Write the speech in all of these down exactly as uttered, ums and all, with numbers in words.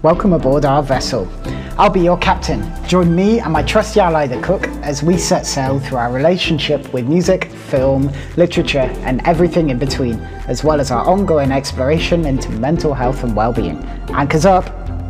welcome aboard our vessel. I'll be your captain. Join me and my trusty ally the cook as we set sail through our relationship with music, film, literature and everything in between, as well as our ongoing exploration into mental health and well-being. Anchors up!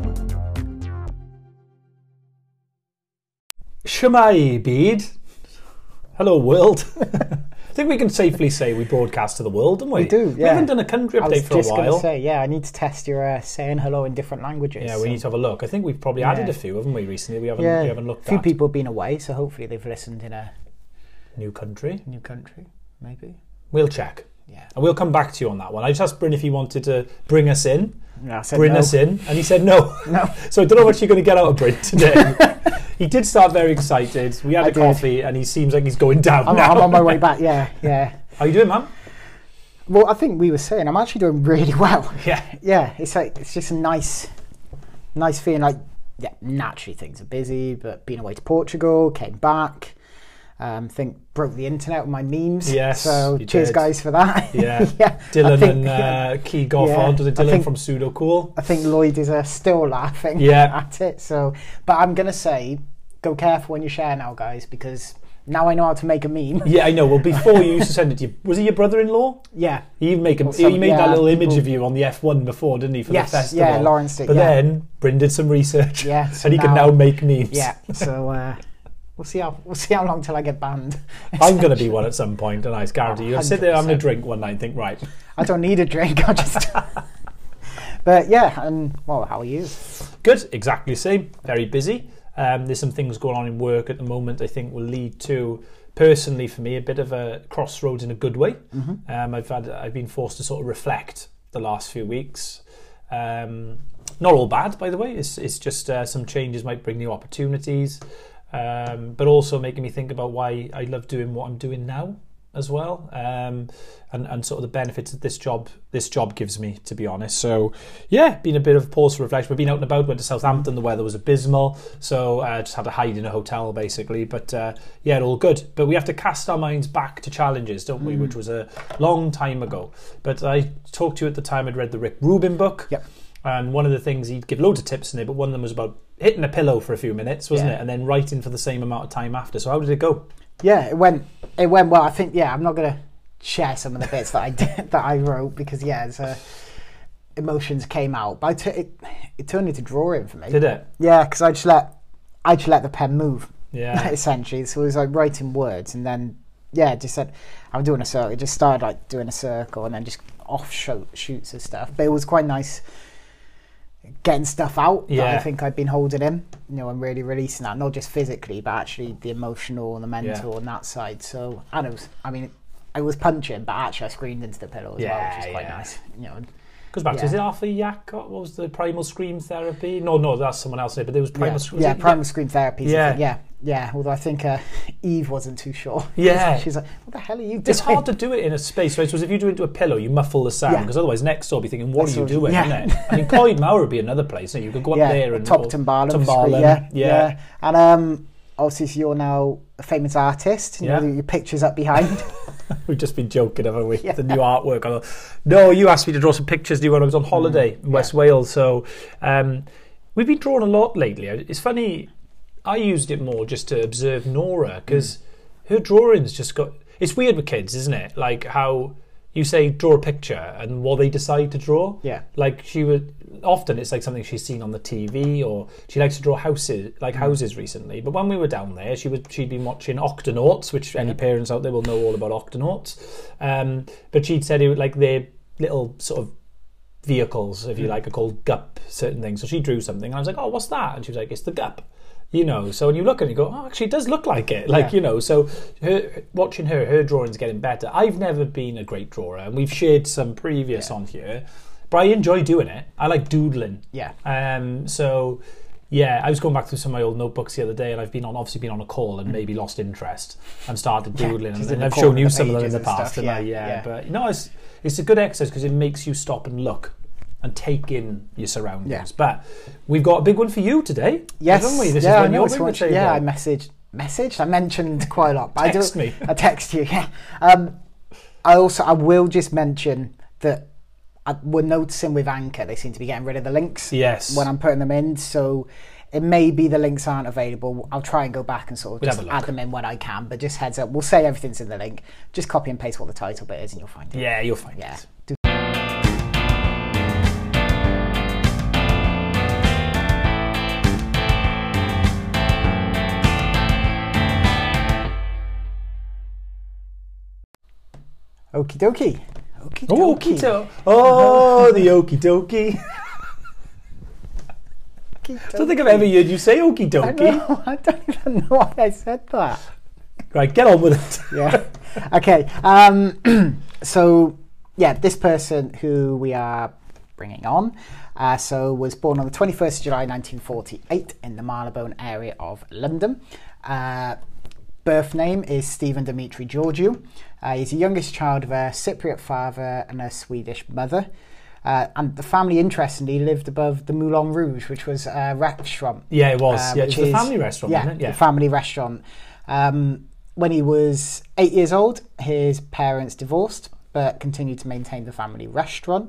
Shwmae byd. Hello world. I think we can safely say we broadcast to the world, don't we? We do, yeah. We haven't done a country update for a while. I was just going to say, yeah, I need to test your uh, saying hello in different languages. Yeah, we so. need to have a look. I think we've probably Yeah. added a few, haven't we, recently? We haven't, Yeah, we haven't looked a few at. people have been away, so hopefully they've listened in a New country. new country, maybe. We'll check. Yeah. And we'll come back to you on that one. I just asked Bryn if he wanted to bring us in. No, I said Bring no. us in. And he said no. No. So I don't know what you're going to get out of Bryn today. He did start very excited. We had I a did. coffee and he seems like he's going down I'm, now. I'm on my way back, yeah, yeah. How you doing, man? Well, I think we were saying I'm actually doing really well. Yeah. Yeah, it's like it's just a nice, nice feeling. Like, yeah, naturally things are busy, but being away to Portugal, came back. Um, think broke the internet with my memes. Yes, So you cheers, did. guys, for that. Yeah. yeah. Dylan I think, and uh, Key Goffard. yeah, Was it I Dylan think- from Pseudo Cool? I think Lloyd is uh, still laughing Yeah. at it. So, but I'm gonna say, go careful when you share now, guys, because now I know how to make a meme. Yeah, I know. Well, before you used to send it to you, was he your brother-in-law? Yeah. He make a, Well, some- he made yeah, that little image people- of you on the F one before, didn't he, for Yes, the festival? yeah, Lawrence did, But yeah. then Bryn did some research, Yeah, so and he can now- now make memes. Yeah. So uh, we'll see how we'll see how long till I get banned. I'm going to be one at some point, and I guarantee you. I'll sit there having a one hundred percent. drink one night and think, right, I don't need a drink. I just. But yeah, and well, how are you? good, exactly the same. Very busy. Um, there's some things going on in work at the moment. I think will lead to, personally for me, a bit of a crossroads in a good way. Mm-hmm. Um, I've had I've been forced to sort of reflect the last few weeks. Um, not all bad, by the way. It's it's just uh, some changes might bring new opportunities, um, but also making me think about why I love doing what I'm doing now as well, um, and and sort of the benefits that this job this job gives me, to be honest. So yeah, been a bit of a pause for reflection. We've been out and about. Went to Southampton. The weather was abysmal, so I uh, just had to hide in a hotel basically. But uh, yeah, all good. But we have to cast our minds back to challenges, don't we? Mm. Which was a long time ago. But I talked to you at the time. I'd read the Rick Rubin book. Yep. And one of the things, he'd give loads of tips in it, but one of them was about hitting a pillow for a few minutes, wasn't Yeah. it? And then writing for the same amount of time after. So how did it go? Yeah, it went it went well. I think yeah, I'm not gonna share some of the bits that I did that I wrote because yeah, it's, uh, emotions came out, but I t- it it turned into drawing for me. Did it? Yeah, because I just let I just let the pen move. Yeah. Essentially, so it was like writing words, and then yeah, just said I'm doing a circle. It just started like doing a circle, and then just offshoot shoots and stuff. But it was quite nice getting stuff out that I Yeah. think I'd been holding in, you know, and really releasing that, not just physically, but actually the emotional and the mental Yeah. and that side. So, and it was, I mean, I was punching, but actually I screamed into the pillow as well, Yeah, which is quite yeah. nice, you know. Goes back to, Yeah. is it Arthur Yack? What was the Primal Scream Therapy? No, no, that's someone else. But there was Primal Yeah, Scream. yeah, primal scream therapy. Yeah. Yeah, yeah, yeah. Although I think uh, Eve wasn't too sure. Yeah. She's like, "What the hell are you doing?" It's hard to do it in a space, right? So if you do it into a pillow, you muffle the sound, Yeah. because otherwise next door will be thinking, what That's are you what- doing, yeah. isn't it? I mean, Coed Mawr would be another place. You could go up yeah, there and... top or- Tumbalum, Tumbalum, yeah, yeah. yeah, and um, obviously so you're now a famous artist. You Yeah. know, your pictures up behind. We've just been joking, haven't we? Yeah. The new artwork. I thought, no, you asked me to draw some pictures when I was on holiday in West yeah. Wales. So um, we've been drawing a lot lately. It's funny, I used it more just to observe Nora, because mm. her drawings just got... It's weird with kids, isn't it? Like how you say draw a picture and what they decide to draw. Yeah. Like she would... Often it's like something she's seen on the T V, or she likes to draw houses, like houses recently. But when we were down there, she was she'd been watching Octonauts, which any parents out there will know all about Octonauts. Um, but she'd said it was like their little sort of vehicles, if you like, are called gup, certain things. So she drew something, and I was like, "Oh, what's that?" And she was like, "It's the gup." You know, so when you look at it, you go, "Oh, actually, it does look like it." Like, Yeah. you know, so her, watching her, her drawing's getting better. I've never been a great drawer, and we've shared some previous Yeah. on here. But I enjoy doing it. I like doodling. Yeah. Um. So, yeah, I was going back through some of my old notebooks the other day, and I've been on obviously been on a call and maybe lost interest and started Yeah, doodling. just and in the I've corner shown you of the some of them in pages the and past, stuff, and I, yeah, yeah, yeah. But no, it's it's a good exercise because it makes you stop and look and take in your surroundings. Yeah. But we've got a big one for you today, Yes. haven't we? This yeah, is I when know you're it's bring the much- table. Yeah, I messaged. Messaged? I mentioned quite a lot. But Text I do, me. I text you, yeah. Um, I also, I will just mention that I, we're noticing with Anchor, they seem to be getting rid of the links Yes. when I'm putting them in. So it may be the links aren't available. I'll try and go back and sort of We'll just have a look. add them in when I can. But just heads up, we'll say everything's in the link. Just copy and paste what the title bit is and you'll find it. Yeah, you'll find Yeah. it. Do- Okie dokie. Okie Oh, dokie. keto. Oh, the okie dokie. Okie I don't think I've ever heard you say okie I dokie. know, I don't even know why I said that. Right, get on with it. Yeah. Okay. Um, so, yeah, this person who we are bringing on, uh, so was born on the twenty-first of July nineteen forty-eight in the Marylebone area of London. Uh, birth name is Stephen Dimitri Georgiou. Uh, he's the youngest child of a Cypriot father and a Swedish mother. Uh, and the family, interestingly, lived above the Moulin Rouge, which was a restaurant. Yeah, it was. uh, yeah, it which was the is- family restaurant, yeah, wasn't it? Yeah. the family restaurant. Um, when he was eight years old, his parents divorced, but continued to maintain the family restaurant.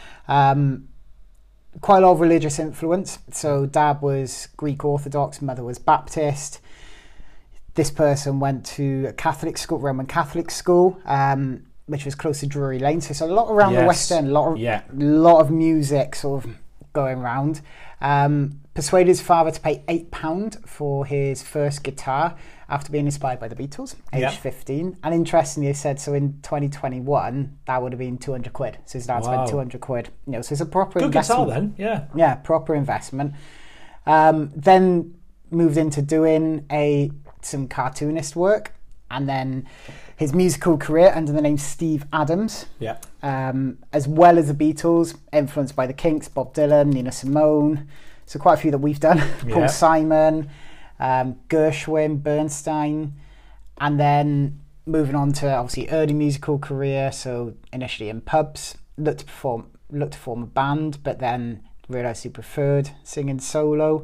Um, quite a lot of religious influence. So dad was Greek Orthodox, mother was Baptist. This person went to a Catholic school, Roman Catholic school, um, which was close to Drury Lane. So it's a lot around the Yes. West End, a lot of, Yeah. lot of music sort of going around. Um, persuaded his father to pay eight pounds for his first guitar after being inspired by the Beatles, age Yeah. fifteen. And interestingly, he said, so in twenty twenty-one, that would have been two hundred quid. So his dad Wow. spent two hundred quid. You know, so it's a proper Good investment. guitar then, yeah. Yeah, proper investment. Um, then moved into doing a some cartoonist work, and then his musical career under the name Steve Adams, Yeah. um, as well as the Beatles, influenced by the Kinks, Bob Dylan, Nina Simone. So quite a few that we've done. Yeah. Paul Simon, um, Gershwin, Bernstein, and then moving on to obviously early musical career. So initially in pubs, looked to perform, looked to form a band, but then realised he preferred singing solo.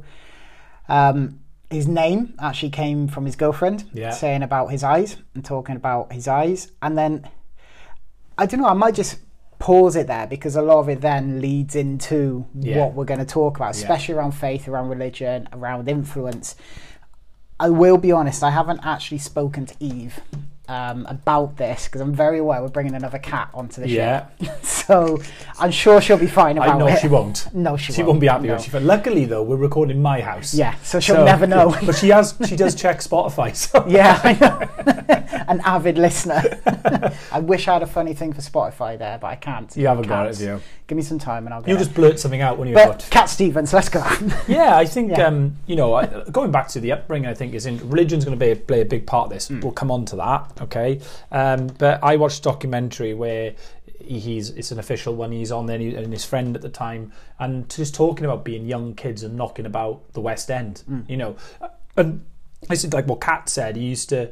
Um, his name actually came from his girlfriend Yeah. saying about his eyes and talking about his eyes. And then, I don't know, I might just pause it there because a lot of it then leads into Yeah. what we're going to talk about, Yeah. especially around faith, around religion, around influence. I will be honest, I haven't actually spoken to Eve um, about this because I'm very aware we're bringing another cat onto the Yeah. show. So I'm sure she'll be fine about I know it. she won't. No, she, She won't. won't be happy No. when she. But luckily, though, we're recording in my house. Yeah, so she'll never know. But she has. She does check Spotify. So. Yeah, I know. An avid listener. I wish I had a funny thing for Spotify there, but I can't. You haven't got it, Can't. have you? Give me some time and I'll get You it. just blurt something out when you're But about. Cat Stevens, let's go. Yeah, I think Yeah. um, you know, I, going back to the upbringing, I think is in religion's going to be play a big part of this. Mm. We'll come on to that, okay? Um, but I watched a documentary where he's it's an official one. He's on there, and, he, and his friend at the time, and just talking about being young kids and knocking about the West End, Mm. you know, and I said like what Kat said. He used to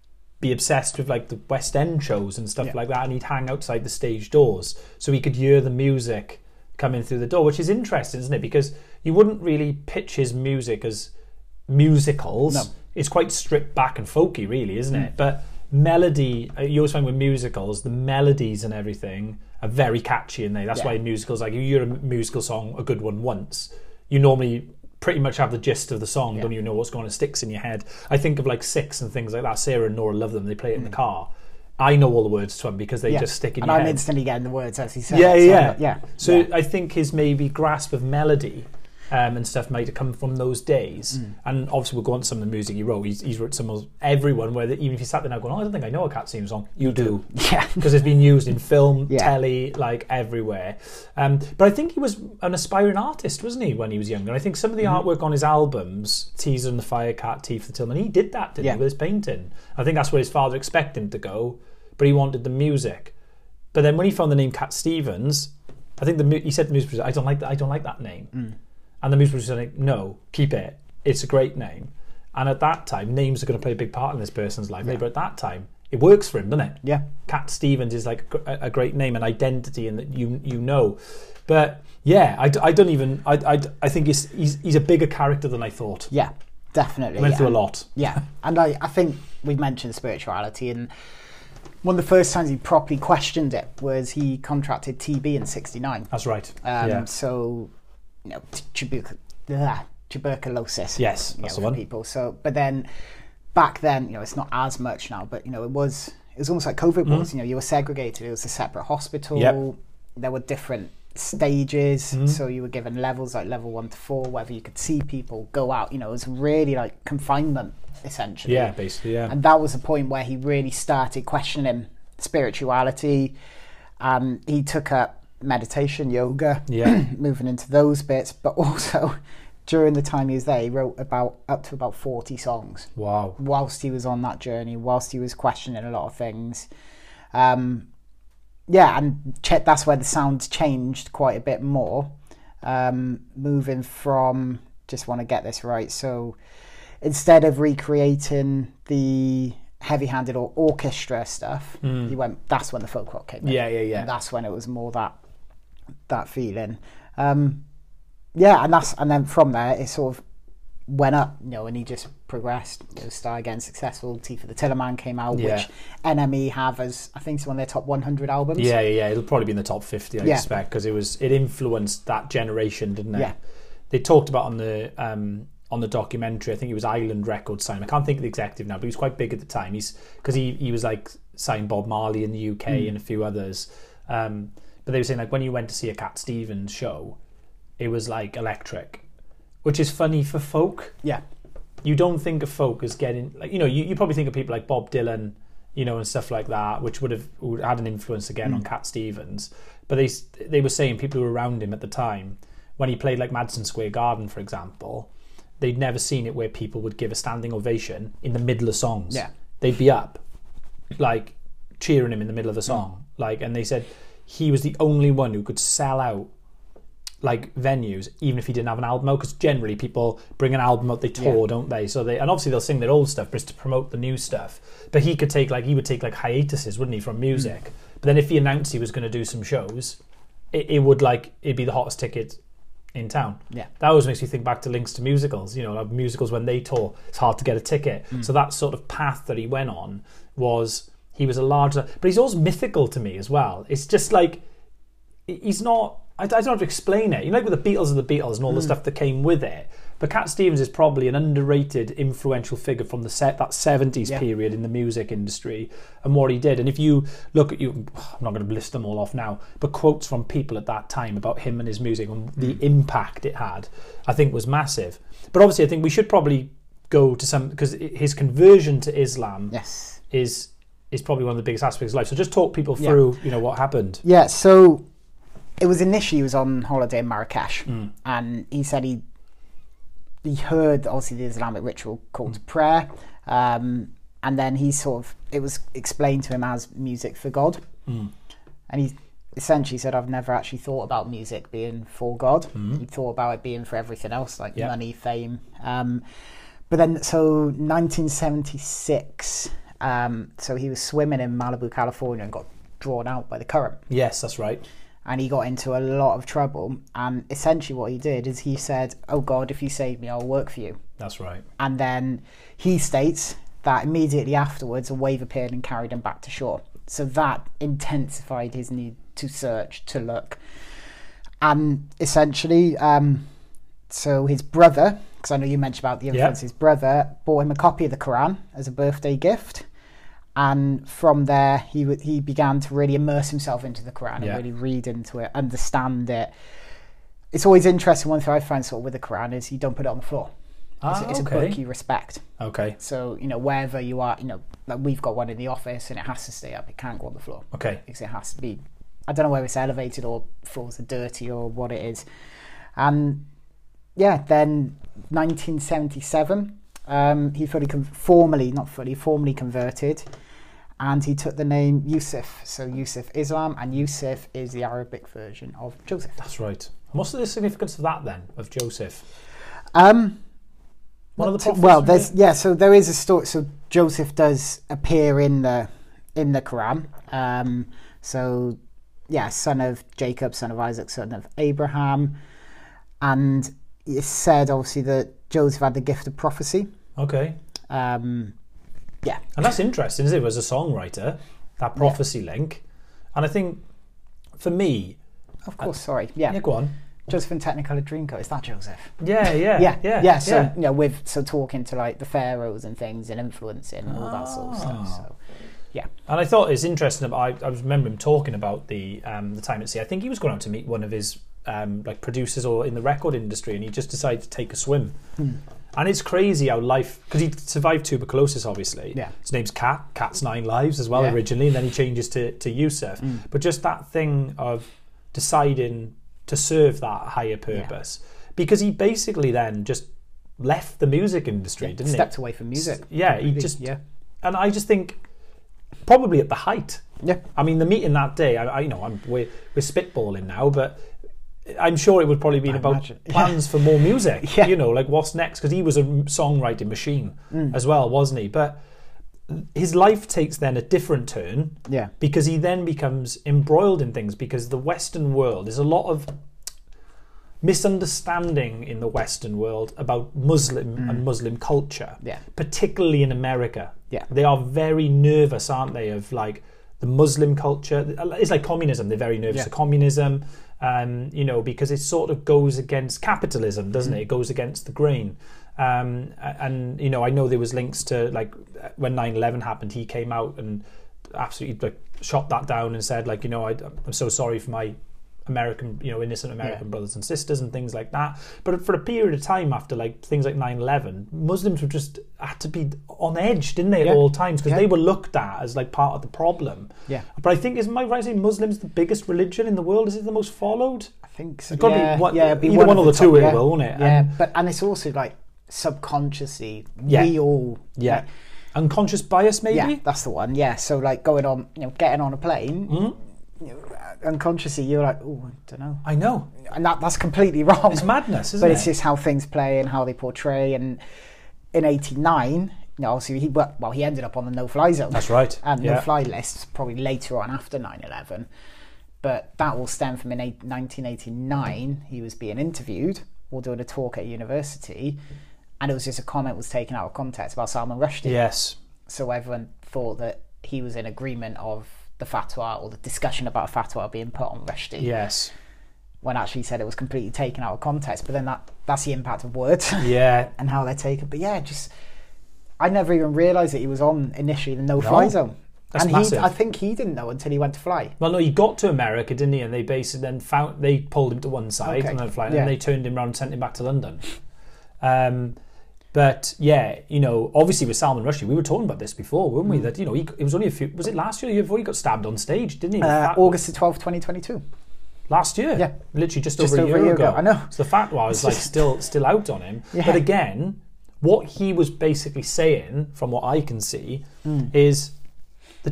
be obsessed with like the West End shows and stuff Yeah. like that, and he'd hang outside the stage doors so he could hear the music coming through the door, which is interesting, isn't it? Because you wouldn't really pitch his music as musicals. No. It's quite stripped back and folky, really, isn't it? But melody, uh, you always find with musicals, the melodies and everything are very catchy, and they. That's Yeah. why musicals, like if you hear a musical song, a good one once, you normally pretty much have the gist of the song, Yeah. don't you know what's going on, it sticks in your head. I think of like Six and things like that. Sarah and Nora love them, they play it in the car. I know all the words to them because they Yeah. just stick in and your I'm head. instantly getting the words as he said. Yeah, it, so yeah, I'm- yeah. So yeah. I think his maybe grasp of melody um, and stuff might have come from those days. Mm. And obviously we'll go on to some of the music he wrote. He's, he's wrote some of everyone where the, even if you sat there now going, oh, I don't think I know a Cat Stevens song. You do. Yeah. Because it's been used in film, Yeah. telly, like everywhere. Um, but I think he was an aspiring artist, wasn't he, when he was younger? I think some of the Mm-hmm. artwork on his albums, Teaser and the Firecat, Tea for the Tillman, he did that, didn't Yeah. he, with his painting? I think that's where his father expected him to go, but he wanted the music. But then when he found the name Cat Stevens, I think the mu- he said to the music producer, I don't like that, I don't like that name. Mm. And the music producer said, like, no, keep it. It's a great name. And at that time, names are going to play a big part in this person's life. Yeah. But at that time, it works for him, doesn't it? Yeah. Cat Stevens is like a, a great name and identity, and that you you know. But yeah, I, I don't even. I, I, I think he's, he's he's a bigger character than I thought. Yeah, definitely. He went yeah. through a lot. Yeah, and I, I think we've mentioned spirituality, and one of the first times he properly questioned it was he contracted T B in sixty-nine. That's right. Um, yeah. So, you know, tuberc- ugh, tuberculosis. Yes, you that's know, the one. People. So, but then back then, you know, it's not as much now, but you know, it was it was almost like COVID Mm. was. You know, you were segregated. It was a separate hospital. Yep. There were different stages, Mm. so you were given levels like level one to four, whether you could see people go out. You know, it was really like confinement essentially. Yeah, basically, yeah. And that was the point where he really started questioning spirituality. Um, he took up meditation, yoga, Yeah. moving into those bits, but also during the time he was there, he wrote about up to about forty songs. Wow. Whilst he was on that journey, whilst he was questioning a lot of things. Um, yeah, and ch- that's where the sound changed quite a bit more. Um, moving from, just want to get this right, so instead of recreating the heavy-handed or orchestra stuff, Mm. he went. That's when the folk rock came in. Yeah, yeah, yeah. And that's when it was more that that feeling. Um, yeah, and that's and then from there it sort of went up, you know, and he just progressed. You know, started getting successful. Tea for the Tillerman came out, Yeah. which N M E have as I think it's one of their top one hundred albums. Yeah, yeah, yeah. It'll probably be in the top fifty, I Yeah. expect, because it was it influenced that generation, didn't it? Yeah. They talked about on the um, on the documentary. I think it was Island Records signed. I can't think of the executive now, but he was quite big at the time. He's because he he was like signed Bob Marley in the U K Mm. and a few others. Um, but they were saying like when you went to see a Cat Stevens show, it was like electric, which is funny for folk. Yeah. You don't think of folk as getting like you know you, you probably think of people like Bob Dylan, you know, and stuff like that, which would have would had an influence again Mm. on Cat Stevens. But they they were saying people who were around him at the time when he played like Madison Square Garden, for example, they'd never seen it where people would give a standing ovation in the middle of songs. Yeah. They'd be up, like cheering him in the middle of the song, Mm. like, and they said he was the only one who could sell out like venues even if he didn't have an album out, because generally people bring an album out, they tour, Yeah. don't they? So they, and obviously they'll sing their old stuff but it's to promote the new stuff. But he could take like he would take like hiatuses, wouldn't he, from music? Mm. But then if he announced he was going to do some shows, it, it would like it'd be the hottest ticket in town. Yeah. That always makes me think back to links to musicals. You know, like musicals when they tour, it's hard to get a ticket. Mm. So that sort of path that he went on was he was a larger, but he's also mythical to me as well. It's just like he's not. I, I don't have to explain it. You know, like with the Beatles and the Beatles and all the Mm. stuff that came with it. But Cat Stevens is probably an underrated, influential figure from the set that seventies Yeah. period in the music industry and what he did. And if you look at you, I'm not going to list them all off now, but quotes from people at that time about him and his music and the Mm. impact it had, I think was massive. But obviously, I think we should probably go to some because his conversion to Islam Yes. is is probably one of the biggest aspects of life. So just talk people Yeah. through, you know, what happened. Yeah. So it was initially he was on holiday in Marrakesh, Mm. and he said he he heard obviously the Islamic ritual called to prayer, um, and then he sort of it was explained to him as music for God, Mm. and he essentially said, "I've never actually thought about music being for God. Mm. He thought about it being for everything else, like Yeah. money, fame." Um, but then, so nineteen seventy-six, um, so he was swimming in Malibu, California, and got drawn out by the current. Yes, that's right. And he got into a lot of trouble. And essentially what he did is he said, "Oh God, if you save me, I'll work for you." That's right. And then he states that immediately afterwards, a wave appeared and carried him back to shore. So that intensified his need to search, to look. And essentially, um, so his brother, because I know you mentioned about the influence, Yeah. his brother bought him a copy of the Quran as a birthday gift. And from there, he w- he began to really immerse himself into the Quran Yeah. and really read into it, understand it. It's always interesting. One thing I find sort of with the Quran is you don't put it on the floor. It's, Ah, it's okay. a book you respect. Okay. So, you know, wherever you are, you know, like we've got one in the office and it has to stay up. It can't go on the floor Okay. because it has to be, I don't know whether it's elevated or floors are dirty or what it is. And yeah, then nineteen seventy-seven, um, he fully, con- formally, not fully, formally converted. And he took the name Yusuf. So Yusuf Islam, and Yusuf is the Arabic version of Joseph. That's right. And what's the significance of that then, of Joseph? Um, One of the prophets, well, maybe? there's yeah. So there is a story. So Joseph does appear in the in the Quran. Um, so yeah, son of Jacob, son of Isaac, son of Abraham, and it's said obviously that Joseph had the gift of prophecy. Okay. Um, yeah, And that's interesting, isn't it? As a songwriter, that prophecy yeah. link. And I think, for me... Of course, uh, sorry. Yeah. Yeah, go on. Joseph and Technicolor Dreamcoat, is that Joseph? Yeah, yeah, yeah, yeah, yeah. So yeah. you know, with so talking to like the pharaohs and things and influencing and all that sort of stuff. So yeah. And I thought it's interesting. I, I remember him talking about the um, the time at sea. I think he was going out to meet one of his um, like producers or in the record industry, and he just decided to take a swim. Hmm. And it's crazy how life, because he survived tuberculosis, obviously. Yeah. His name's Cat, Cat's Nine Lives as well yeah. originally, and then he changes to to Yusuf. Mm. But just that thing of deciding to serve that higher purpose, yeah. because he basically then just left the music industry, yeah, didn't stepped he? Stepped away from music. Yeah, really, he just. Yeah. And I just think, probably at the height. Yeah. I mean, the meeting that day, I, I you know, I'm we're, we're spitballing now, but I'm sure it would probably be about imagine. plans yeah. for more music. Yeah. You know, like what's next? Because he was a songwriting machine mm. as well, wasn't he? But his life takes then a different turn. Yeah. Because he then becomes embroiled in things, because the Western world, there's a lot of misunderstanding in the Western world about Muslim mm. and Muslim culture. Yeah. Particularly in America. Yeah. They are very nervous, aren't they, of like the Muslim culture. It's like communism. They're very nervous yeah. of communism, um, you know, because it sort of goes against capitalism, doesn't mm. it? It goes against the grain. Um, and, you know, I know there was links to, like, when nine eleven happened, he came out and absolutely like shot that down and said, like, you know, I, I'm so sorry for my American, you know, innocent American yeah. brothers and sisters and things like that. But for a period of time after, like, things like nine eleven, Muslims were just had to be on edge, didn't they, at yeah. all times, because yeah. they were looked at as, like, part of the problem. Yeah. But I think, isn't my right saying Muslim's the biggest religion in the world? Is it the most followed? I think so. It's got to yeah. be, what, yeah, be either one, one of or the, the two, top, it yeah. will, won't it? Yeah, and, but and it's also, like, subconsciously, yeah. we all... Yeah. Like, unconscious bias, maybe? Yeah, that's the one, yeah. So, like, going on, you know, getting on a plane... Mm-hmm. You know, unconsciously you're like, oh, I don't know. I know. And that, that's completely wrong. It's madness, isn't but it? But it's just how things play and how they portray. And in eighty-nine, you know, obviously, he, well, he ended up on the no-fly zone. That's right. And yeah. no-fly list, probably later on after nine eleven. But that will stem from in nineteen eighty-nine, he was being interviewed or doing a talk at a university, and it was just a comment was taken out of context about Salman Rushdie. Yes. So everyone thought that he was in agreement of the fatwa or the discussion about a fatwa being put on Rushdie. Yes. When actually said it was completely taken out of context. But then that that's the impact of words. Yeah. And how they're taken. But yeah, just I never even realised that he was on initially the no-fly no. zone. That's and massive. he, I think he didn't know until he went to fly. Well, no, he got to America, didn't he? And they basically then found they pulled him to one side okay. and then flying, yeah. and they turned him around and sent him back to London. Um, but yeah, you know, obviously with Salman Rushdie, we were talking about this before, weren't we? Mm. That you know, he, it was only a few. Was it last year? Or the year before he got stabbed on stage, didn't he? Uh, August the twelfth, twenty twenty-two. Last year, yeah, literally just, just over, over a year, a year ago. ago. I know. So the fact was like still still out on him. Yeah. But again, what he was basically saying, from what I can see, mm. is that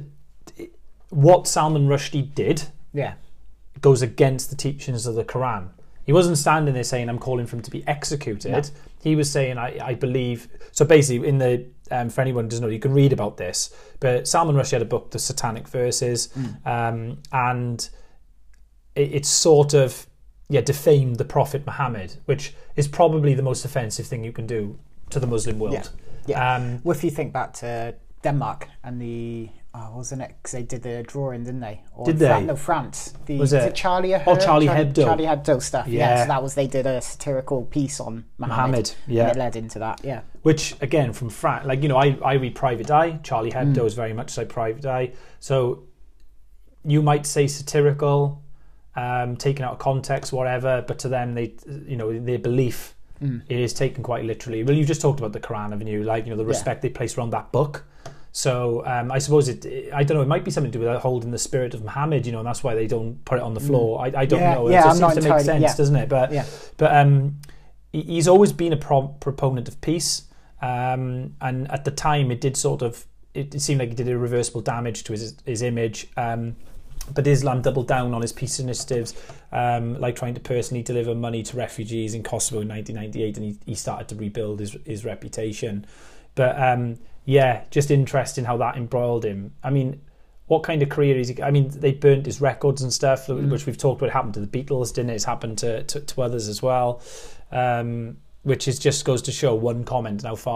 what Salman Rushdie did, yeah, goes against the teachings of the Quran. He wasn't standing there saying, "I'm calling for him to be executed." No. He was saying, I, I believe... So basically, in the um, for anyone who doesn't know, you can read about this. But Salman Rushdie had a book, The Satanic Verses, mm. um, and it, it's sort of yeah defamed the Prophet Muhammad, which is probably the most offensive thing you can do to the Muslim world. Yeah. yeah. Um, well, if you think back to Denmark and the... Oh, wasn't it? Because they did the drawing, didn't they? Or did they? Fran- no, France. The, was it? it Charlie Hebdo? Oh, Charlie Hebdo. Charlie Hebdo stuff. Yeah. yeah. So that was they did a satirical piece on Muhammad. Muhammad. Yeah. And it led into that. Yeah. Which again, from France, like you know, I, I read Private Eye. Charlie Hebdo mm. is very much like Private Eye. So you might say satirical, um, taken out of context, whatever. But to them, they, you know, their belief mm. it is taken quite literally. Well, you just talked about the Quran, haven't you? Like you know, the respect yeah. they place around that book. So um, I suppose it, I don't know, it might be something to do with holding the spirit of Muhammad, you know, and that's why they don't put it on the floor. I, I don't yeah, know. It yeah, just I'm seems to entirely, make sense, yeah. doesn't it? But yeah. but um, he's always been a pro- proponent of peace. Um, and at the time, it did sort of, it, it seemed like it did irreversible damage to his, his image. Um, but Islam doubled down on his peace initiatives, um, like trying to personally deliver money to refugees in Kosovo in nineteen ninety-eight, and he, he started to rebuild his, his reputation. But... Um, Yeah, just interesting how that embroiled him. I mean, what kind of career is he? I mean, they burnt his records and stuff, mm. which we've talked about. It happened to the Beatles, didn't it? It's happened to, to, to others as well, um, which is just goes to show one comment and how far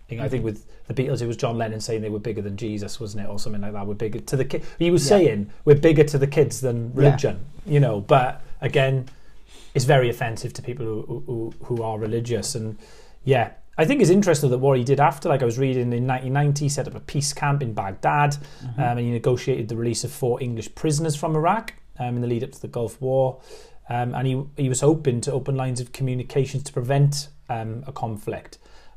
You know, I think with the Beatles, it was John Lennon saying they were bigger than Jesus, wasn't it, or something like that? We're bigger to the kids. He was yeah. saying we're bigger to the kids than religion. Yeah. You know, but again, it's very offensive to people who, who who are religious. And yeah, I think it's interesting that what he did after. Like I was reading in nineteen ninety, he set up a peace camp in Baghdad, mm-hmm. um, and he negotiated the release of four English prisoners from Iraq um, in the lead up to the Gulf War. Um, and he he was hoping to open lines of communications to prevent um, a conflict.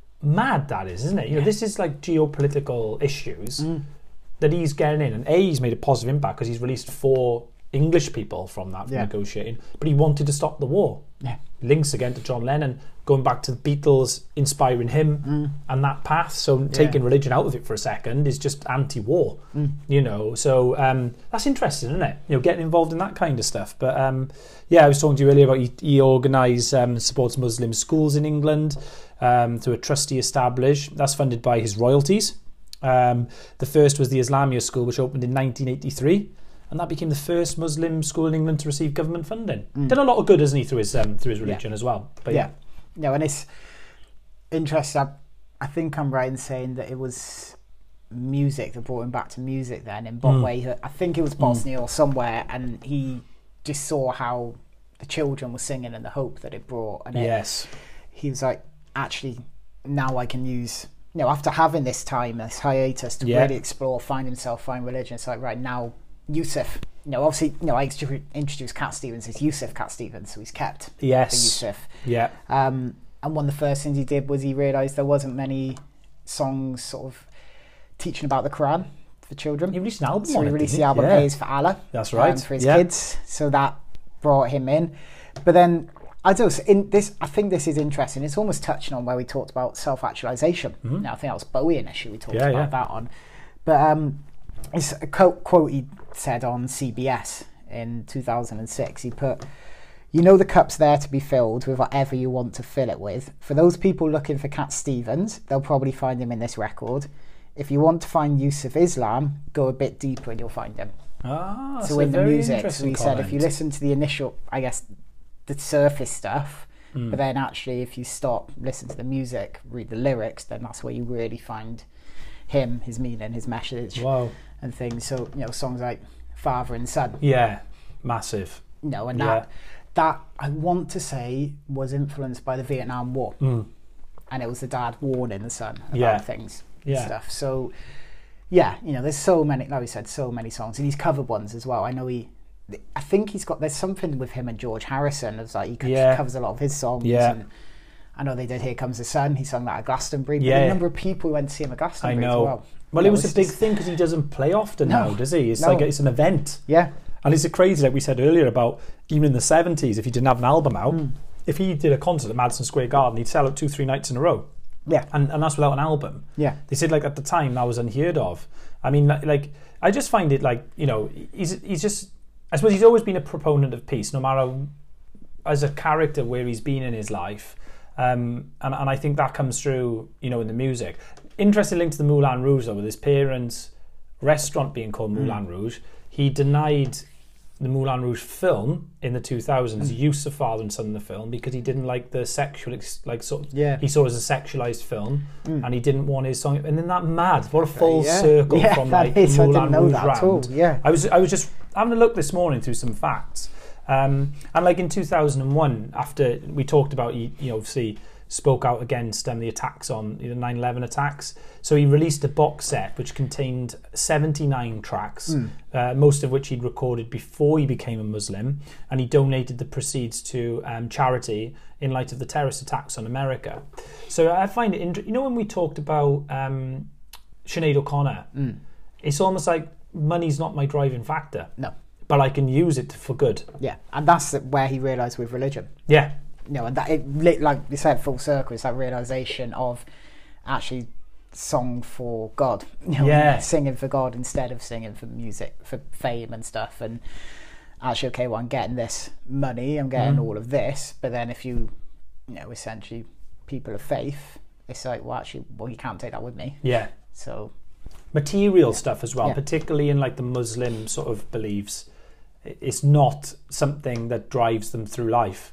Mad that is, isn't it? You know, this is like geopolitical issues mm. that he's getting in, and A, he's made a positive impact because he's released four English people from that from yeah. negotiating, but he wanted to stop the war. Yeah. Links again to John Lennon, going back to the Beatles, inspiring him mm. and that path. So yeah. taking religion out of it for a second is just anti-war, mm. you know. So um, that's interesting, isn't it? You know, getting involved in that kind of stuff. But um, yeah, I was talking to you earlier about he, he organised um, supports Muslim schools in England um, through a trust he established. That's funded by his royalties. Um, the first was the Islamia School, which opened in nineteen eighty-three. And that became the first Muslim school in England to receive government funding. Mm. Done a lot of good, hasn't he, through his um, through his religion yeah. as well. But yeah. yeah, no, and it's interesting. I, I think I'm right in saying that it was music that brought him back to music. Then in Bombay, mm. I think it was Bosnia mm. or somewhere, and he just saw how the children were singing and the hope that it brought. And it, yes, he was like, actually, now I can use. You know, after having this time, this hiatus to yeah. really explore, find himself, find religion. It's like right now. Yusuf, you know, obviously, you know, I introduced Cat Stevens as Yusuf Cat Stevens, so he's kept yes. the Yusuf. Yeah. Um, and one of the first things he did was he realised there wasn't many songs sort of teaching about the Quran for children. He released an album So on he it, released didn't the album he? Yeah. Hayes for Allah. That's right. Um, for his yeah. kids. So that brought him in. But then, I don't know, in this, I think this is interesting. It's almost touching on where we talked about self-actualisation. Mm-hmm. Now, I think that was Bowie initially we talked yeah, about yeah. that on. But um, it's a quote, quote he said on C B S in two thousand six. He put, "You know the cup's there to be filled with whatever you want to fill it with. For those people looking for Cat Stevens, they'll probably find him in this record. If you want to find Yusuf Islam, go a bit deeper and you'll find him." Ah, so in the music, so he said if you listen to the initial, I guess, the surface stuff, mm. but then actually if you stop, listen to the music, read the lyrics, then that's where you really find him, his meaning, his message. Wow. And things. So, you know, songs like Father and Son. Yeah, massive. You know, and that, yeah. that I want to say was influenced by the Vietnam War. Mm. And it was the dad warning the son about yeah. things yeah. and stuff. So, yeah, you know, there's so many, like we said, so many songs. And he's covered ones as well. I know he, I think he's got, there's something with him and George Harrison. It's like he yeah. covers a lot of his songs. Yeah. And I know they did Here Comes the Sun. He sung that at Glastonbury. But yeah. the number of people who went to see him at Glastonbury I know. as well. Well, you it was know, a big just, thing because he doesn't play often no, now, does he? It's no. like it's an event. Yeah. And it's crazy, like we said earlier, about even in the seventies, if he didn't have an album out, mm. if he did a concert at Madison Square Garden, he'd sell out two, three nights in a row. Yeah. And and that's without an album. Yeah. They said, like, at the time, that was unheard of. I mean, like, I just find it, like, you know, he's he's just, I suppose he's always been a proponent of peace, no matter, as a character, where he's been in his life. Um, and, and I think that comes through, you know, in the music. Interesting link to the Moulin Rouge, though, with his parents' restaurant being called Moulin mm. Rouge. He denied the Moulin Rouge film in the two thousands mm. use of father and son in the film because he didn't like the sexual, like sort of, yeah. he saw it as a sexualized film mm. and he didn't want his song. And then that mad, what a full yeah. circle yeah, from like is, Moulin Rouge round. Yeah. I was I was just having a look this morning through some facts. Um, and like in two thousand one, after we talked about, you know, obviously spoke out against um, the attacks on the nine eleven attacks. So he released a box set which contained seventy-nine tracks, mm. uh, most of which he'd recorded before he became a Muslim, and he donated the proceeds to um, charity in light of the terrorist attacks on America. So I find it interesting. You know, when we talked about um, Sinead O'Connor, mm. it's almost like money's not my driving factor. No. But I can use it for good. Yeah, and that's where he realised with religion. Yeah. You know, and that it, like you said, full circle, it's that realisation of actually song for God. You know, yeah. singing for God instead of singing for music, for fame and stuff. And actually, okay, well, I'm getting this money, I'm getting mm. all of this, but then if you, you know, essentially people of faith, it's like, well, actually, well, you can't take that with me. Yeah. So material yeah. stuff as well, yeah. particularly in like the Muslim sort of beliefs. It's not something that drives them through life. Mm.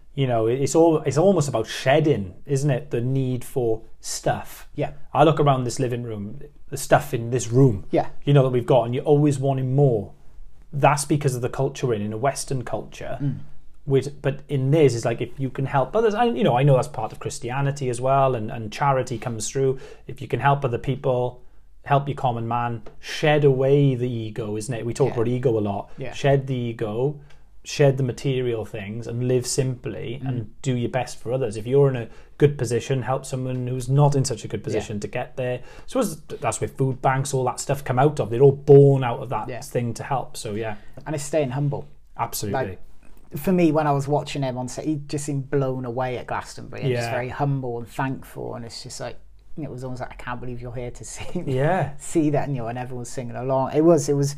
you know, it's all it's almost about shedding, isn't it? The need for stuff. Yeah. I look around this living room, the stuff in this room, Yeah. you know, that we've got, and you're always wanting more. That's because of the culture we're in, in a Western culture. Mm. Which, but in this, is like if you can help others, and you know, I know that's part of Christianity as well, and, and charity comes through. If you can help other people, help your common man, shed away the ego, isn't it? We talk Yeah. about ego a lot. Yeah. Shed the ego, shed the material things, and live simply, mm. and do your best for others. If you're in a good position, help someone who's not in such a good position yeah. to get there. So that's where food banks, all that stuff come out of. They're all born out of that yeah. thing to help. So yeah, and it's staying humble. Absolutely. Like, for me, when I was watching him on set, he just seemed blown away at Glastonbury and yeah. just very humble and thankful. And it's just like, it was almost like, I can't believe you're here to see yeah. see that, and, you know, and everyone's singing along. It was, it was,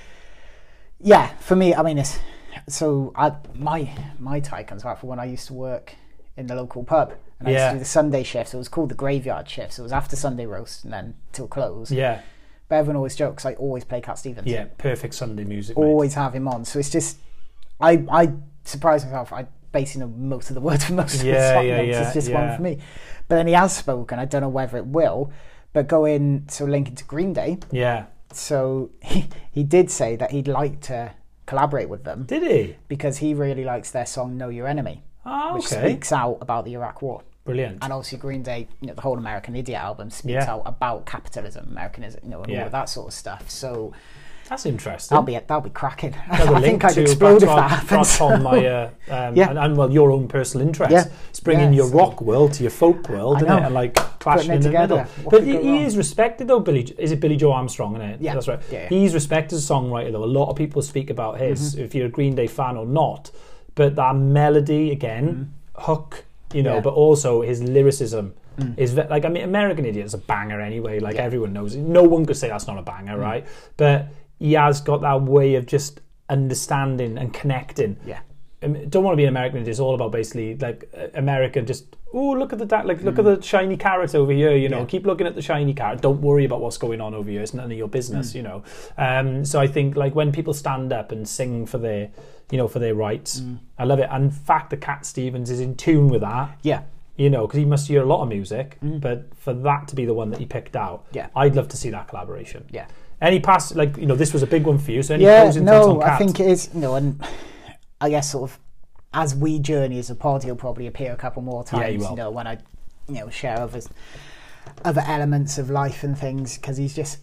yeah, for me, I mean, it's, so I, my my tie comes back for when I used to work in the local pub, and I yeah. used to do the Sunday shift. So it was called the graveyard shift. So it was after Sunday roast and then till close. Yeah. But everyone always jokes, I always play Cat Stevens. Yeah, perfect Sunday music. Always mate. have him on. So it's just, I I surprised myself. I basically know most of the words for most of yeah, the song yeah, notes. yeah, It's just yeah. one for me. But then he has spoken. I don't know whether it will, but going so linking to Green Day. Yeah. So he he did say that he'd like to collaborate with them. Did he? Because he really likes their song "Know Your Enemy," oh, which okay. speaks out about the Iraq War. Brilliant. And obviously Green Day, you know, the whole American Idiot album speaks yeah. out about capitalism, Americanism, you know, and yeah. all of that sort of stuff. So that's interesting. That'll be that'll be cracking. I think I'd explode if that happens. on my uh, um, yeah. and, and well, your own personal interest. Yeah. It's bringing yeah, your so rock world to your folk world, isn't it? And like clashing in the together. middle. What but could he, go he wrong? is respected though. Billy, is it Billy Joe Armstrong? Isn't it? Yeah, that's right. Yeah, yeah. He's respected as a songwriter though. A lot of people speak about his. Mm-hmm. If you're a Green Day fan or not, but that melody again, mm-hmm. hook, you know, yeah. but also his lyricism. Mm. Is like I mean, American Idiot is a banger anyway. Like yeah. everyone knows it. No one could say that's not a banger, mm. right? But he has got that way of just understanding and connecting. Yeah, I mean, don't want to be an American Idiot. It's all about basically like America. Just oh, look at the da- like look mm. at the shiny carrot over here. You know, yeah. keep looking at the shiny carrot. Don't worry about what's going on over here. It's none of your business. Mm. You know. Um, so I think like when people stand up and sing for their, you know, for their rights, mm. I love it. And the fact that Cat Stevens is in tune with that. Yeah. You know, because he must hear a lot of music, mm. but for that to be the one that he picked out, yeah. I'd love to see that collaboration. Yeah. Any past, like, you know, this was a big one for you, so any yeah, closing thoughts on no, Cat? I think it is, you know, and I guess sort of as we journey as a pod, he'll probably appear a couple more times, yeah, he will. you know, when I, you know, share other, other elements of life and things, because he's just,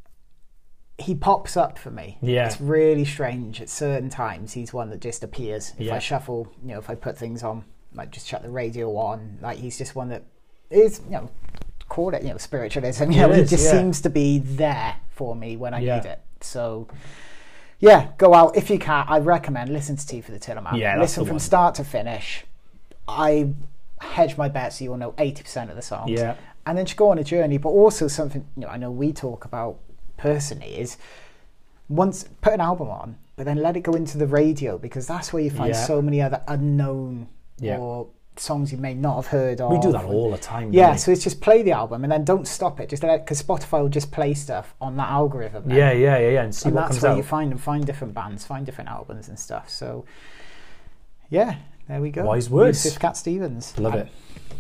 he pops up for me. Yeah. It's really strange. At certain times, he's one that just appears. If yeah. I shuffle, you know, if I put things on, like just shut the radio on, like he's just one that is, you know, call it, you know, spiritualism. You yeah, know, he it just yeah. seems to be there for me when I yeah. need it. So, yeah, go out if you can. I recommend listen to Tea for the Tillerman. Yeah, listen from one. start to finish. I hedge my bets so you'll know eighty percent of the songs. Yeah, and then just go on a journey. But also something, you know, I know we talk about personally is once put an album on, but then let it go into the radio, because that's where you find yeah. so many other unknown yeah. or songs you may not have heard of. We do that all the time. Yeah, we? so it's just play the album and then don't stop it. Just let it, because Spotify will just play stuff on that algorithm. Then. Yeah, yeah, yeah, yeah, and see and what that's comes where out. you find and find different bands, find different albums and stuff. So, yeah, there we go. Wise words. Yusuf Cat Stevens. Love and it.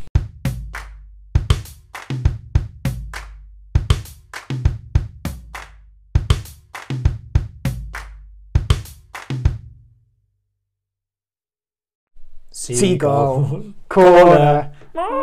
Seagull, Seagull. corner.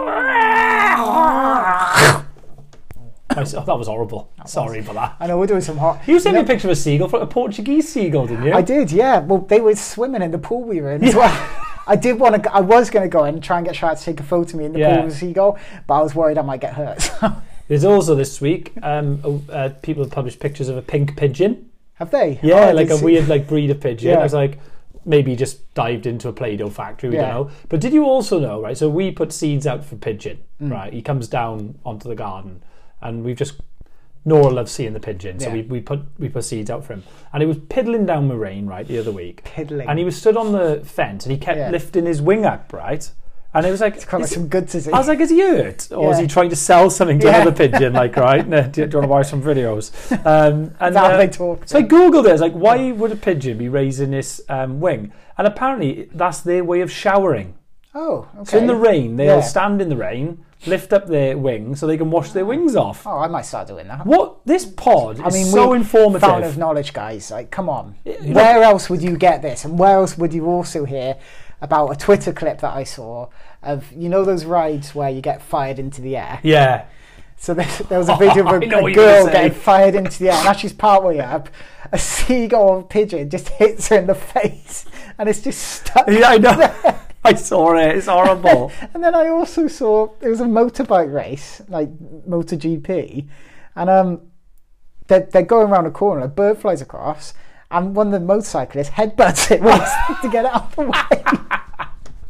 Oh, that was horrible. That Sorry was. for that. I know, we're doing some hot... You sent me a picture of a seagull, a Portuguese seagull, didn't you? I did, yeah. Well, they were swimming in the pool we were in as well. I did want to... I was going to go in and try and get Shad to take a photo of me in the yeah. pool with a seagull, but I was worried I might get hurt. So. There's also this week, um, uh, people have published pictures of a pink pigeon. Have they? Yeah, oh, like a see. weird like breed of pigeon. Yeah. I was like... maybe just dived into a Play-Doh factory, we yeah. don't know. But did you also know, right, so we put seeds out for pigeon, mm. right? He comes down onto the garden and we've just, Nora loves seeing the pigeon, so yeah. we, we put we put seeds out for him. And he was piddling down the rain, right, the other week. Piddling. And he was stood on the fence and he kept yeah. lifting his wing up, right? And it was like... It's quite like some good to see. I was like, is he hurt? Or yeah. is he trying to sell something to yeah. another pigeon, like, right? Do you, do you want to watch some videos? Um, and, That's how uh, they talk. So I Googled it. I was like, why would a pigeon be raising this um, wing? And apparently that's their way of showering. Oh, okay. So in the rain, they'll Yeah. stand in the rain, lift up their wings so they can wash their wings off. Oh, I might start doing that. What this pod I is mean, so we informative. fountain of knowledge, guys. Like, come on. you Where else would you get this? And where else would you also hear about a Twitter clip that I saw of, you know, those rides where you get fired into the air? Yeah. So there, there was a video I of a, know a what you're girl gonna say. getting fired into the air, and as she's partway up, a seagull or pigeon just hits her in the face, and it's just stuck. Yeah, I know. I saw it. It's horrible. And then I also saw it was a motorbike race, like MotoGP, and um, they're, they're going around a corner. A bird flies across, and one of the motorcyclists headbutts it to get it out of the way.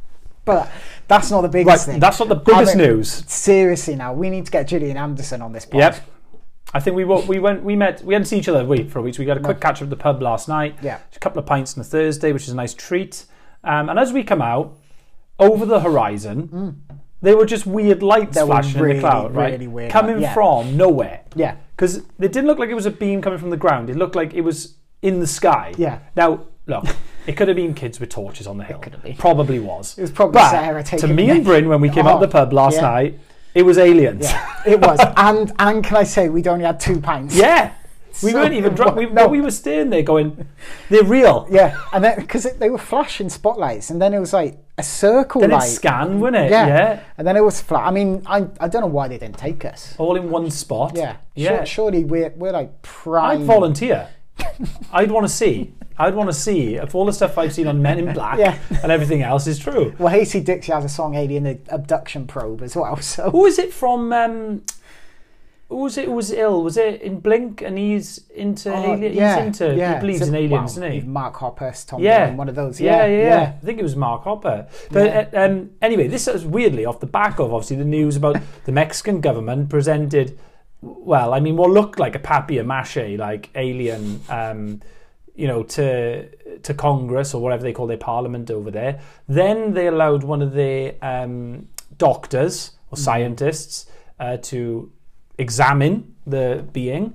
But that's not the biggest Right, thing. that's not the biggest I mean, news. Seriously, now we need to get Gillian Anderson on this pod. Yep. I think we were, we went we met we hadn't seen each other a week for a week. So we got a quick catch up at the pub last night. Yeah. A couple of pints on a Thursday, which is a nice treat. Um, and as we come out over the horizon, mm. there were just weird lights There were flashing really, in the cloud, right? really weird coming light- yeah. from nowhere. Yeah. Because it didn't look like it was a beam coming from the ground. It looked like it was in the sky. Yeah. Now, look, it could have been kids with torches on the hill. could have been. Probably was. It was probably but Sarah to taking me the- and Bryn, when we came out of the pub last yeah. night, it was aliens. Yeah, it was. and and can I say, we'd only had two pints. Yeah. We So weren't even it drunk. wa- We, no. we were staying there going, they're real. Yeah, and then because they were flashing spotlights, and then it was like a circle Then light. it scanned, wasn't it? Yeah. Yeah. And then it was flat. I mean, I I don't know why they didn't take us. All in one spot. Yeah, Yeah. Sure, surely we're we're like prime. I'd volunteer. I'd want to see. I'd want to see if all the stuff I've seen on Men in Black Yeah. and everything else is true. Well, Hasty Dixie has a song Alien Abduction Probe as well. So Who is it from? Um, who was it? Who was ill? Was it in Blink? And he's into Oh, alien. yeah, he's into. yeah. He believes So- in aliens, well, doesn't he? Mark Hoppus, Tom Yeah, Dillon, one of those. Yeah, Yeah, yeah, yeah. yeah. I think it was Mark Hopper. But Yeah. uh, um, anyway, this is weirdly off the back of obviously the news about the Mexican government presented, well, I mean, what looked like a papier-mâché, like alien, um, you know, to to Congress or whatever they call their parliament over there. Then they allowed one of their um, doctors or scientists uh, to examine the being.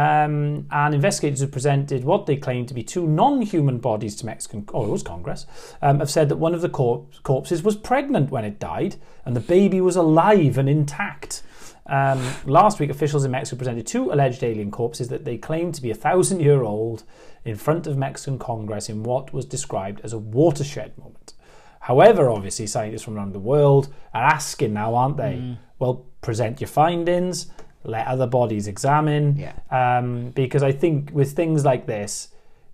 Um, and investigators have presented what they claim to be two non-human bodies to Mexican, oh, it was Congress, um, have said that one of the corp- corpses was pregnant when it died and the baby was alive and intact. Um, last week, officials in Mexico presented two alleged alien corpses that they claim to be a thousand year old in front of Mexican Congress in what was described as a watershed moment. However, obviously, scientists from around the world are asking now, aren't they? Mm. Well, present your findings, let other bodies examine. Yeah. Um, because I think with things like this,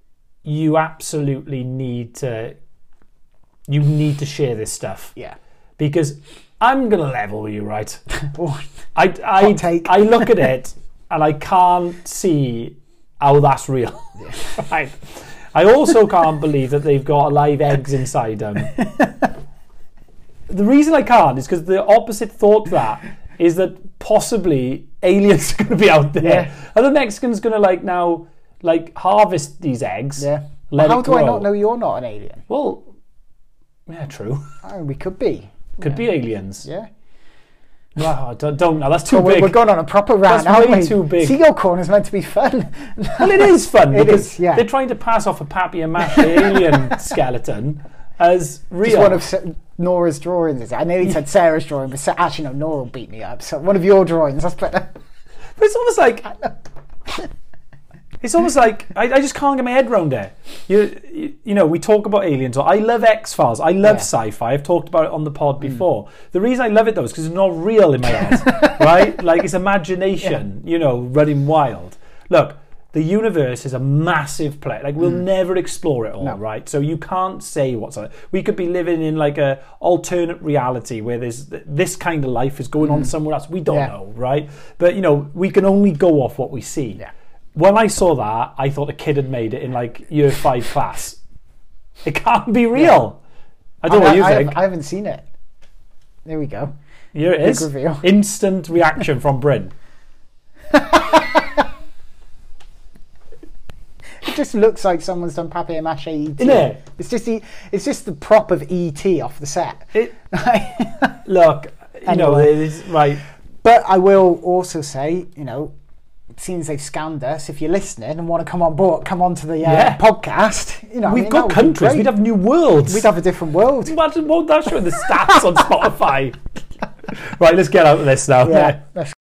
you absolutely need to you need to share this stuff. Yeah. Because I'm gonna level with you, right? Oh, I I, hot take. I look at it and I can't see how that's real. Yeah. Right. I also can't believe that they've got live eggs inside them. The reason I can't is because the opposite thought to that is that possibly aliens are going to be out there. Yeah. Are the Mexicans going to like now like harvest these eggs? Yeah. Let How it do grow? I not know you're not an alien? Well, yeah, true. Oh, we could be. Could Yeah. be aliens. Yeah. Well, don't, don't now. That's too Oh, we're, big. we're going on a proper rant, That's aren't way we? too big. Seagull Corner's meant to be fun. Well, it is fun It because is, yeah. they're trying to pass off a papier-mâché alien skeleton as real. Just one of Sa- Nora's drawings. Is it? I nearly said Sarah's drawing, but Sa- actually no, Nora will beat me up. So one of your drawings. That's better. But it's almost like it's almost like I, I just can't get my head around it. You, you you know, we talk about aliens. Or I love X-Files. I love Yeah. sci-fi. I've talked about it on the pod before. Mm. The reason I love it though is because it's not real in my head, right? Like it's imagination, yeah. you know, running wild. Look, the universe is a massive play. Like we'll mm. never explore it all, no. right? So you can't say what's on it. We could be living in like a alternate reality where there's this kind of life is going mm. on somewhere else. We don't yeah. know, right? But you know, we can only go off what we see. Yeah. When I saw that, I thought a kid had made it in like year five class. It can't be real. Yeah. I don't know what you I, think. I haven't seen it. There we go. Here it Big is. reveal. Instant reaction from Bryn. It just looks like someone's done papier-mâché E T. Isn't it? It's just the it's just the prop of E T off the set. It, look, you anyway. know, it's right. But I will also say, you know, since they've scanned us, if you're listening and want to come on board, come on to the uh, yeah. podcast, you know, I We've mean, got that would be countries. great. We'd have new worlds. We'd have a different world. Imagine what that show in the stats on Spotify. Right, let's get out of this now. Yeah. Let's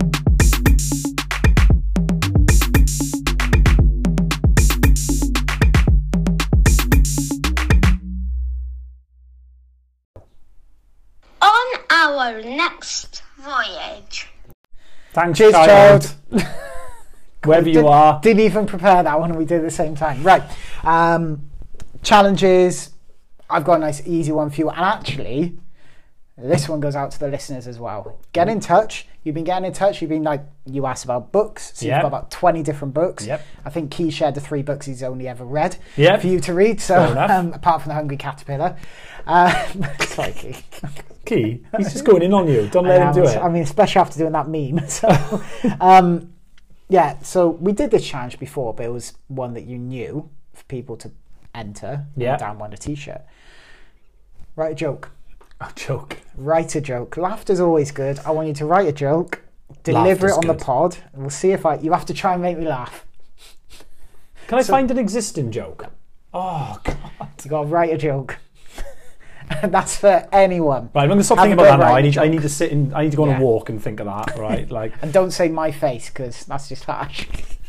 On our next voyage. Thanks, Cheers, child. child. Wherever you Did- are. Didn't even prepare that one, and we did it at the same time. Right. Um, challenges. I've got a nice easy one for you. And actually, this one goes out to the listeners as well. Get in touch. You've been getting in touch. You've been like, you asked about books. So Yep. you've got about twenty different books. Yep. I think Key shared the three books he's only ever read Yep. for you to read. So Fair enough. um, apart from The Hungry Caterpillar. Uh, sorry, Key. Key, he's just going in on you. Don't I let him am, do it. I mean, especially after doing that meme. So, um, yeah, so we did this challenge before, but it was one that you knew for people to enter Yeah. and download a t-shirt. Write a joke. A joke. Write a joke. Laughter's always good. I want you to write a joke, deliver Laughter's it on good. the pod, and we'll see if I... You have to try and make me laugh. Can I So- find an existing joke? Oh, God. You got to write a joke. And that's for anyone. Right, I'm going to stop Have thinking a about go that now. I write a need, I joke. need to sit in. I need to go on Yeah. a walk and think of that. Right, like. And don't say my face, because that's just harsh.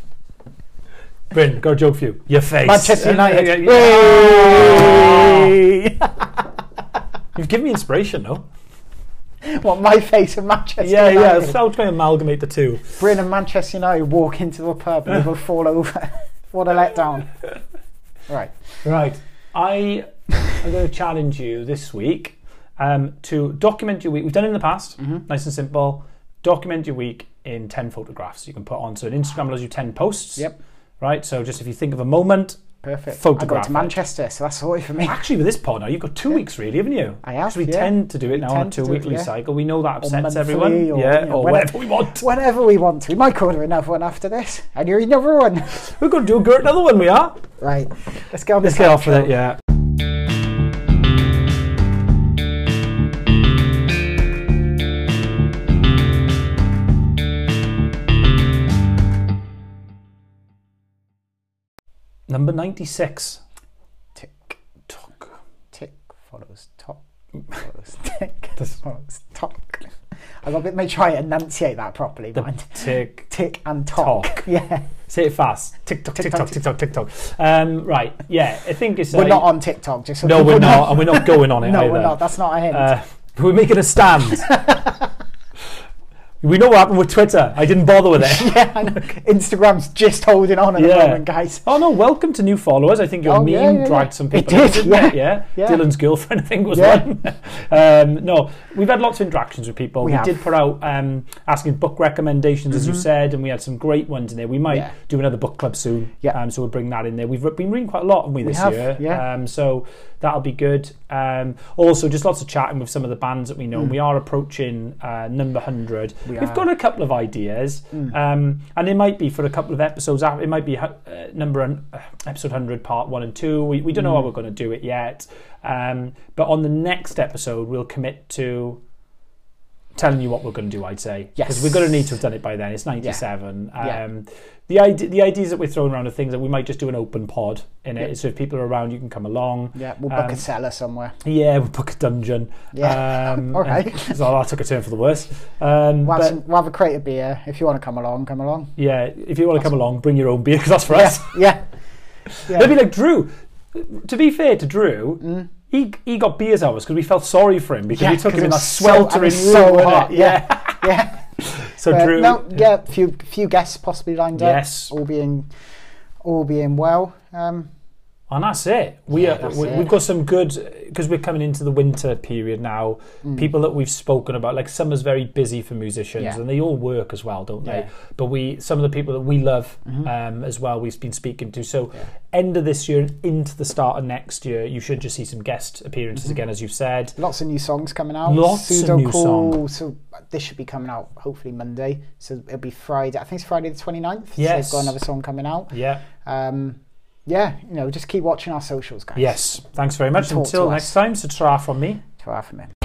Bryn, got a joke for you. Your face. Manchester United. Yeah, yeah, yeah. Hey! You've given me inspiration, though. What, my face and Manchester Yeah, yeah. United? So I'll try and amalgamate the two. Bryn and Manchester United walk into a pub and they both fall over. What a letdown. Right. Right. I am going to challenge you this week um, to document your week. We've done it in the past. Mm-hmm. Nice and simple. Document your week in ten photographs. You can put on. So an Instagram allows you ten posts. Yep. Right. So just if you think of a moment. Perfect. I Photograph got to it. Manchester, so that's sorted for me. Actually, with this pod now, you've got two weeks really, haven't you? I have, So we yeah. tend to do it We now on a tend to do it, two-weekly yeah. cycle. We know that upsets monthly everyone. or, yeah, you know, or whenever- whatever we want. Whenever we want to. We might order another one after this. And you're another one. We're going to do a good another one, we are. Right. Let's get on Let's this get off with outro. it, yeah. Number ninety-six. Tick, Talk. tick, follows talk, follows tick, follows talk. I got to make sure I enunciate that properly, The mind. tick. Tick and talk. Talk. Yeah. Say it fast. Tick tock, tick Tick-tock, tock, tick tock, tick tock. Um, right, yeah, I think it's. We're uh, not on TikTok, just so No, people we're know. not, and we're not going on it No, either. we're not. That's not a hint. Uh, we're making a stand. We know what happened with Twitter. I didn't bother with it. Yeah, I know. Instagram's just holding on at the Yeah. moment, guys. Oh no, welcome to new followers. I think your Oh, meme yeah, yeah, dragged yeah. some It people did, in, didn't yeah. it? Yeah? Yeah. Dylan's girlfriend, I think, was Yeah. one. um, no, we've had lots of interactions with people. We We, have. did put out um, asking book recommendations, as you said, and we had some great ones in there. We might Yeah. do another book club soon, Yeah. um, so we'll bring that in there. We've re- been reading quite a lot, haven't we, this have, year? yeah. Um, so that'll be good. Um, also, just lots of chatting with some of the bands that we know. We are approaching uh, number one hundred. Mm. We We've are. got a couple of ideas. Um, and it might be for a couple of episodes after, it might be uh, number un, uh, episode one hundred part one and two. We, we don't know how Mm. we're going to do it yet. Um, but on the next episode, we'll commit to telling you what we're going to do, I'd say. Yes. Because we're going to need to have done it by then. It's ninety-seven. Yeah. Um, the, idea, the ideas that we're throwing around are things that we might just do an open pod in it. Yeah. So if people are around, you can come along. Yeah, we'll book Um, a cellar somewhere. Yeah, we'll book a dungeon. Yeah. Um, All right. So that took a turn for the worse. Um, We'll have, but- some, we'll have a crate of beer. If you want to come along, come along. Yeah, if you want to come along, bring your own beer, because that's for Yeah, us. yeah. yeah. It'd be like Drew. To be fair to Drew, he he got beers out of us because we felt sorry for him because Yeah, we took 'cause him it in that was so- sweltering and it's room. so wasn't it? hot, Yeah. yeah. So But Drew. no, yeah, few few guests possibly lined up. Yes. All being all being well. Um, And that's it. We Yeah, are, that's we, it. We've got some good, because we're coming into the winter period now. Mm. People that we've spoken about, like summer's very busy for musicians, Yeah. and they all work as well, don't they? Yeah. But we, some of the people that we love Mm-hmm. um, as well, we've been speaking to. So end of this year and into the start of next year, you should just see some guest appearances again, as you've said. lots of new songs coming out. Lots of Pseudo new cool. So this should be coming out hopefully Monday. So it'll be Friday. I think it's Friday the twenty-ninth. Yes. So they've got another song coming out. Yeah. Um, yeah, you know, just keep watching our socials, guys. Yes. Thanks very much. Talk Until to next us. time, so tra from me. To our from him.